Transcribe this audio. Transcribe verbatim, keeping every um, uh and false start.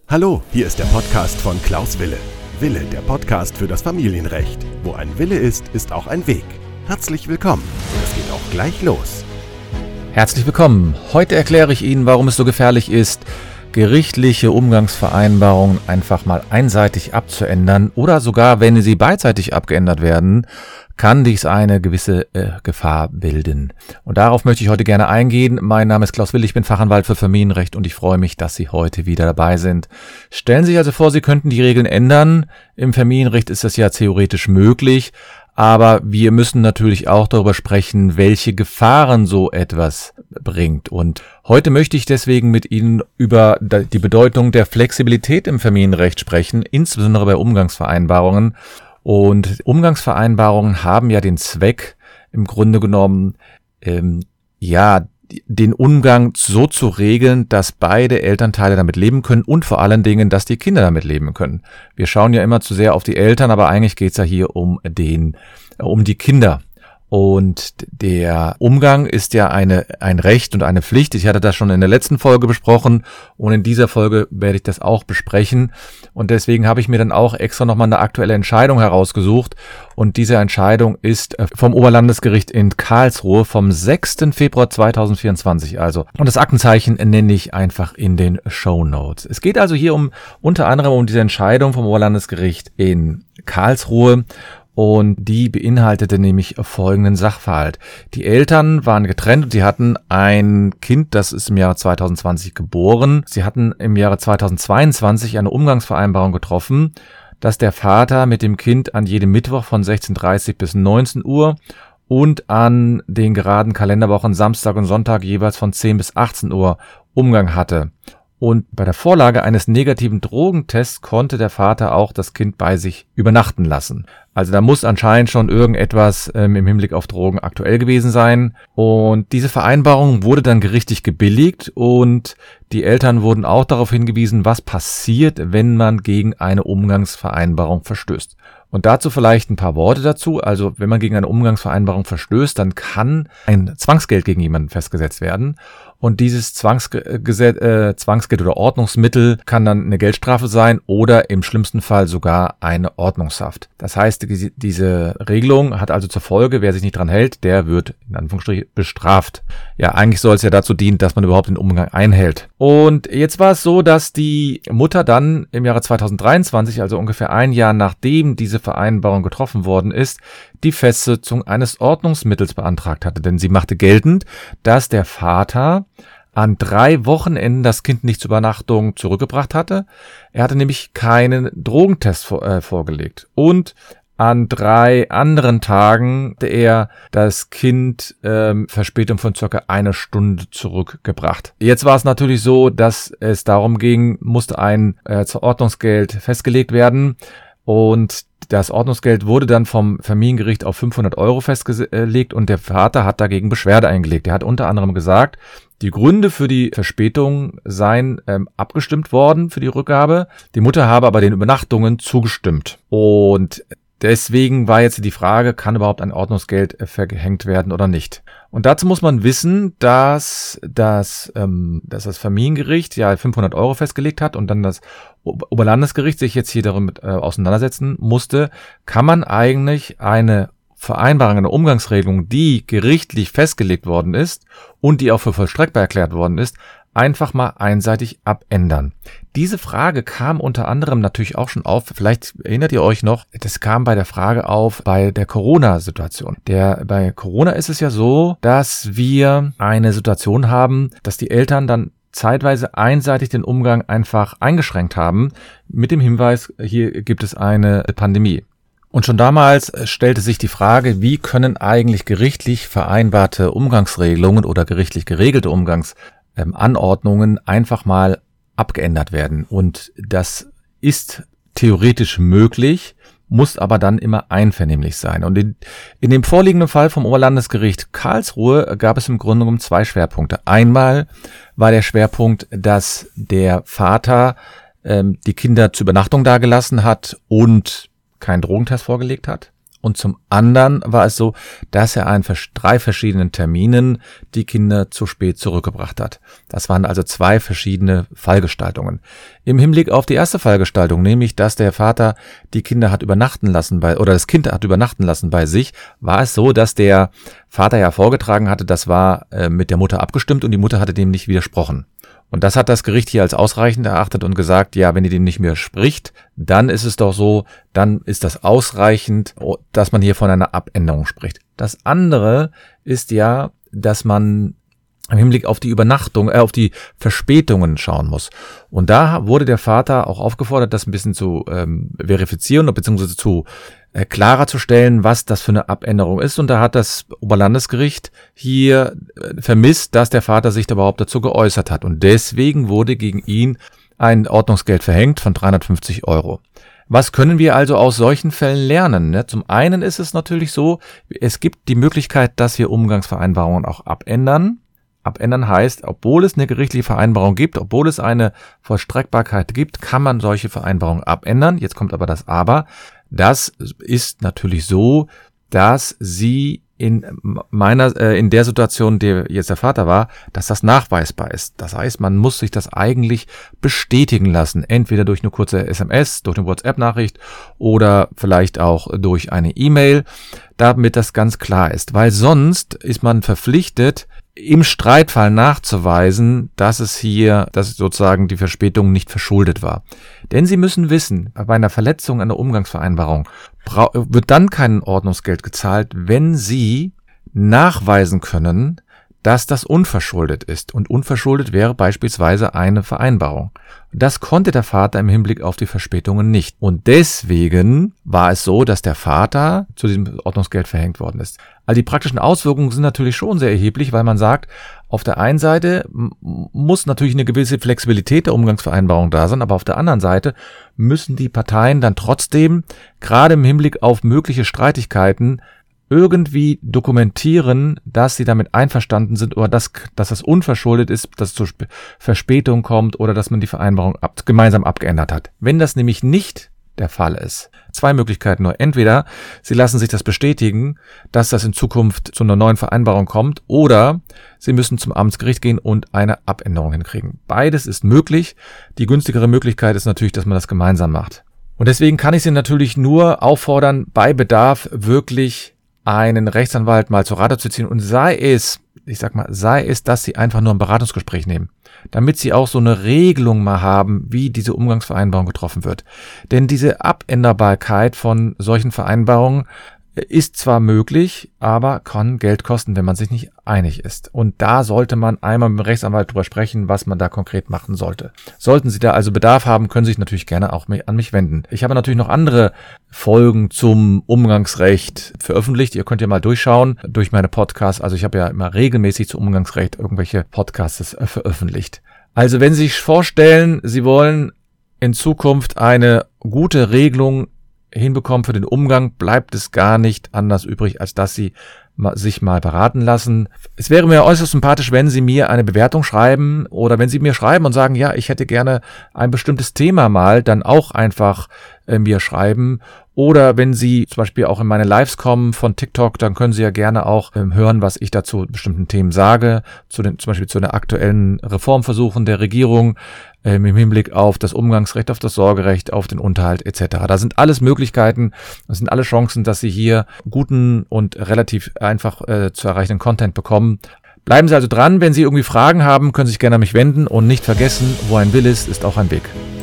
Hallo, hier ist der Podcast von Klaus Wille. Wille, der Podcast für das Familienrecht. Wo ein Wille ist, ist auch ein Weg. Herzlich willkommen. Es geht auch gleich los. Herzlich willkommen. Heute erkläre ich Ihnen, warum es so gefährlich ist, gerichtliche Umgangsvereinbarungen einfach mal einseitig abzuändern oder sogar, wenn sie beidseitig abgeändert werden, kann dies eine gewisse äh, Gefahr bilden. Und darauf möchte ich heute gerne eingehen. Mein Name ist Klaus Wille, ich bin Fachanwalt für Familienrecht und ich freue mich, dass Sie heute wieder dabei sind. Stellen Sie sich also vor, Sie könnten die Regeln ändern. Im Familienrecht ist das ja theoretisch möglich, aber wir müssen natürlich auch darüber sprechen, welche Gefahren so etwas bringt. Und heute möchte ich deswegen mit Ihnen über die Bedeutung der Flexibilität im Familienrecht sprechen, insbesondere bei Umgangsvereinbarungen. Und Umgangsvereinbarungen haben ja den Zweck, im Grunde genommen, ähm, ja, den Umgang so zu regeln, dass beide Elternteile damit leben können und vor allen Dingen, dass die Kinder damit leben können. Wir schauen ja immer zu sehr auf die Eltern, aber eigentlich geht's ja hier um den, um die Kinder. Und der Umgang ist ja eine ein Recht und eine Pflicht. Ich hatte das schon in der letzten Folge besprochen und in dieser Folge werde ich das auch besprechen. Und deswegen habe ich mir dann auch extra nochmal eine aktuelle Entscheidung herausgesucht. Und diese Entscheidung ist vom Oberlandesgericht in Karlsruhe vom sechsten Februar zweitausendvierundzwanzig also. Und das Aktenzeichen nenne ich einfach in den Shownotes. Es geht also hier um unter anderem um diese Entscheidung vom Oberlandesgericht in Karlsruhe. Und die beinhaltete nämlich folgenden Sachverhalt. Die Eltern waren getrennt und sie hatten ein Kind, das ist im Jahre zweitausendzwanzig geboren. Sie hatten im Jahre zweitausendzweiundzwanzig eine Umgangsvereinbarung getroffen, dass der Vater mit dem Kind an jedem Mittwoch von sechzehn Uhr dreißig bis neunzehn Uhr und an den geraden Kalenderwochen Samstag und Sonntag jeweils von zehn bis achtzehn Uhr Umgang hatte. Und bei der Vorlage eines negativen Drogentests konnte der Vater auch das Kind bei sich übernachten lassen. Also da muss anscheinend schon irgendetwas ähm, im Hinblick auf Drogen aktuell gewesen sein. Und diese Vereinbarung wurde dann gerichtlich gebilligt und die Eltern wurden auch darauf hingewiesen, was passiert, wenn man gegen eine Umgangsvereinbarung verstößt. Und dazu vielleicht ein paar Worte dazu. Also wenn man gegen eine Umgangsvereinbarung verstößt, dann kann ein Zwangsgeld gegen jemanden festgesetzt werden. Und dieses Zwangsgesetz, äh, Zwangsgeld oder Ordnungsmittel kann dann eine Geldstrafe sein oder im schlimmsten Fall sogar eine Ordnungshaft. Das heißt, die, diese Regelung hat also zur Folge, wer sich nicht dran hält, der wird in Anführungsstrichen bestraft. Ja, eigentlich soll es ja dazu dienen, dass man überhaupt den Umgang einhält. Und jetzt war es so, dass die Mutter dann im Jahre zweitausenddreiundzwanzig, also ungefähr ein Jahr nachdem diese Vereinbarung getroffen worden ist, die Festsetzung eines Ordnungsmittels beantragt hatte. Denn sie machte geltend, dass der Vater an drei Wochenenden das Kind nicht zur Übernachtung zurückgebracht hatte. Er hatte nämlich keinen Drogentest vor, äh, vorgelegt. Und an drei anderen Tagen hatte er das Kind ähm, Verspätung von circa einer Stunde zurückgebracht. Jetzt war es natürlich so, dass es darum ging, musste ein äh, Ordnungsgeld festgelegt werden. Und das Ordnungsgeld wurde dann vom Familiengericht auf fünfhundert Euro festgelegt und der Vater hat dagegen Beschwerde eingelegt. Er hat unter anderem gesagt, die Gründe für die Verspätung seien ähm, abgestimmt worden für die Rückgabe. Die Mutter habe aber den Übernachtungen zugestimmt. Und deswegen war jetzt die Frage, kann überhaupt ein Ordnungsgeld verhängt werden oder nicht? Und dazu muss man wissen, dass das, ähm, dass das Familiengericht ja fünfhundert Euro festgelegt hat und dann das Oberlandesgericht sich jetzt hier damit äh, auseinandersetzen musste, kann man eigentlich eine Vereinbarung, eine Umgangsregelung, die gerichtlich festgelegt worden ist und die auch für vollstreckbar erklärt worden ist, einfach mal einseitig abändern. Diese Frage kam unter anderem natürlich auch schon auf, vielleicht erinnert ihr euch noch, das kam bei der Frage auf bei der Corona-Situation. Der, bei Corona ist es ja so, dass wir eine Situation haben, dass die Eltern dann zeitweise einseitig den Umgang einfach eingeschränkt haben, mit dem Hinweis, hier gibt es eine Pandemie. Und schon damals stellte sich die Frage, wie können eigentlich gerichtlich vereinbarte Umgangsregelungen oder gerichtlich geregelte Umgangsanordnungen einfach mal abgeändert werden. Und das ist theoretisch möglich, muss aber dann immer einvernehmlich sein. Und in, in dem vorliegenden Fall vom Oberlandesgericht Karlsruhe gab es im Grunde genommen zwei Schwerpunkte. Einmal war der Schwerpunkt, dass der Vater ähm, die Kinder zur Übernachtung dagelassen hat und keinen Drogentest vorgelegt hat. Und zum anderen war es so, dass er an drei verschiedenen Terminen die Kinder zu spät zurückgebracht hat. Das waren also zwei verschiedene Fallgestaltungen. Im Hinblick auf die erste Fallgestaltung, nämlich, dass der Vater die Kinder hat übernachten lassen bei, oder das Kind hat übernachten lassen bei sich, war es so, dass der Vater ja vorgetragen hatte, das war äh, mit der Mutter abgestimmt und die Mutter hatte dem nicht widersprochen. Und das hat das Gericht hier als ausreichend erachtet und gesagt, ja, wenn ihr dem nicht mehr spricht, dann ist es doch so, dann ist das ausreichend, dass man hier von einer Abänderung spricht. Das andere ist ja, dass man im Hinblick auf die Übernachtung, äh, auf die Verspätungen schauen muss. Und da wurde der Vater auch aufgefordert, das ein bisschen zu ähm, verifizieren, beziehungsweise zu äh, klarer zu stellen, was das für eine Abänderung ist. Und da hat das Oberlandesgericht hier äh, vermisst, dass der Vater sich da überhaupt dazu geäußert hat. Und deswegen wurde gegen ihn ein Ordnungsgeld verhängt von dreihundertfünfzig Euro. Was können wir also aus solchen Fällen lernen? Ne? Zum einen ist es natürlich so, es gibt die Möglichkeit, dass wir Umgangsvereinbarungen auch abändern. Abändern heißt, obwohl es eine gerichtliche Vereinbarung gibt, obwohl es eine Vollstreckbarkeit gibt, kann man solche Vereinbarungen abändern. Jetzt kommt aber das Aber. Das ist natürlich so, dass sie in meiner, äh, in der Situation, der jetzt der Vater war, dass das nachweisbar ist. Das heißt, man muss sich das eigentlich bestätigen lassen. Entweder durch eine kurze S M S, durch eine WhatsApp-Nachricht oder vielleicht auch durch eine E-Mail, damit das ganz klar ist. Weil sonst ist man verpflichtet, im Streitfall nachzuweisen, dass es hier, dass sozusagen die Verspätung nicht verschuldet war. Denn Sie müssen wissen, bei einer Verletzung einer Umgangsvereinbarung wird dann kein Ordnungsgeld gezahlt, wenn Sie nachweisen können, dass das unverschuldet ist. Und unverschuldet wäre beispielsweise eine Vereinbarung. Das konnte der Vater im Hinblick auf die Verspätungen nicht. Und deswegen war es so, dass der Vater zu diesem Ordnungsgeld verhängt worden ist. Also die praktischen Auswirkungen sind natürlich schon sehr erheblich, weil man sagt, auf der einen Seite muss natürlich eine gewisse Flexibilität der Umgangsvereinbarung da sein, aber auf der anderen Seite müssen die Parteien dann trotzdem, gerade im Hinblick auf mögliche Streitigkeiten, irgendwie dokumentieren, dass sie damit einverstanden sind oder dass, dass das unverschuldet ist, dass es zur Verspätung kommt oder dass man die Vereinbarung ab, gemeinsam abgeändert hat. Wenn das nämlich nicht der Fall ist, zwei Möglichkeiten nur. Entweder sie lassen sich das bestätigen, dass das in Zukunft zu einer neuen Vereinbarung kommt, oder sie müssen zum Amtsgericht gehen und eine Abänderung hinkriegen. Beides ist möglich. Die günstigere Möglichkeit ist natürlich, dass man das gemeinsam macht. Und deswegen kann ich Sie natürlich nur auffordern, bei Bedarf wirklich einen Rechtsanwalt mal zu Rate zu ziehen, und sei es, ich sag mal, sei es, dass Sie einfach nur ein Beratungsgespräch nehmen, damit Sie auch so eine Regelung mal haben, wie diese Umgangsvereinbarung getroffen wird. Denn diese Abänderbarkeit von solchen Vereinbarungen ist zwar möglich, aber kann Geld kosten, wenn man sich nicht einig ist. Und da sollte man einmal mit dem Rechtsanwalt drüber sprechen, was man da konkret machen sollte. Sollten Sie da also Bedarf haben, können Sie sich natürlich gerne auch an mich wenden. Ich habe natürlich noch andere Folgen zum Umgangsrecht veröffentlicht. Ihr könnt ja mal durchschauen durch meine Podcasts. Also ich habe ja immer regelmäßig zum Umgangsrecht irgendwelche Podcasts veröffentlicht. Also wenn Sie sich vorstellen, Sie wollen in Zukunft eine gute Regelung hinbekommen für den Umgang, bleibt es gar nicht anders übrig, als dass Sie sich mal beraten lassen. Es wäre mir äußerst sympathisch, wenn Sie mir eine Bewertung schreiben oder wenn Sie mir schreiben und sagen, ja, ich hätte gerne ein bestimmtes Thema mal, dann auch einfach äh, mir schreiben. Oder wenn Sie zum Beispiel auch in meine Lives kommen von TikTok, dann können Sie ja gerne auch ähm, hören, was ich dazu bestimmten Themen sage, zu den, zum Beispiel zu den aktuellen Reformversuchen der Regierung, ähm, im Hinblick auf das Umgangsrecht, auf das Sorgerecht, auf den Unterhalt et cetera. Da sind alles Möglichkeiten, das sind alle Chancen, dass Sie hier guten und relativ einfach äh, zu erreichenden Content bekommen. Bleiben Sie also dran, wenn Sie irgendwie Fragen haben, können Sie sich gerne an mich wenden und nicht vergessen, wo ein Wille ist, ist auch ein Weg.